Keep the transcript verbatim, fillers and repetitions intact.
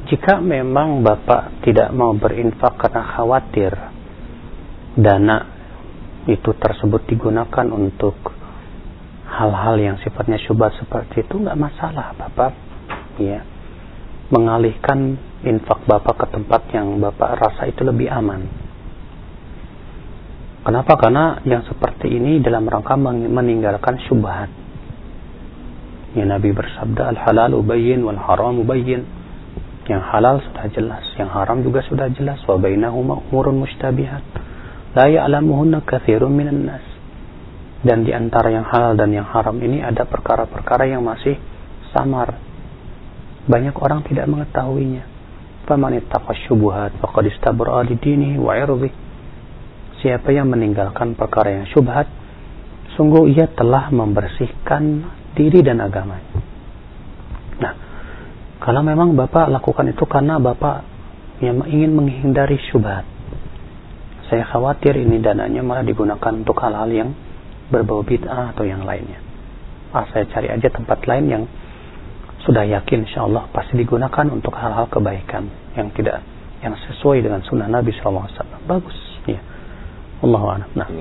jika memang Bapak tidak mau berinfak karena khawatir dana itu tersebut digunakan untuk hal-hal yang sifatnya syubhat seperti itu, nggak masalah Bapak ya mengalihkan infak Bapak ke tempat yang Bapak rasa itu lebih aman. Kenapa? Karena yang seperti ini dalam rangka meninggalkan syubhat. Ya, Nabi bersabda, al-halalu bayyin wal haramu bayyin. Yang halal sudah jelas, yang haram juga sudah jelas. Wa bainahuma umurun mushtabihat la ya'lamuhunna katsirun minan nas. Dan di antara yang halal dan yang haram ini ada perkara-perkara yang masih samar. Banyak orang tidak mengetahuinya. Faman ittaqa syubuhat faqad istabra'a li dinihi wa 'irdihi. Siapa yang meninggalkan perkara yang syubhat, sungguh ia telah membersihkan diri dan agamanya. Nah, kalau memang Bapak lakukan itu karena Bapak yang ingin menghindari syubhat, saya khawatir ini dananya malah digunakan untuk hal-hal yang berbau bid'ah atau yang lainnya. Ah, saya cari aja tempat lain yang sudah yakin insyaallah pasti digunakan untuk hal-hal kebaikan yang tidak, yang sesuai dengan sunnah Nabi shallallahu alaihi wasallam. Bagus, ya. Allahu a'lam. Nah.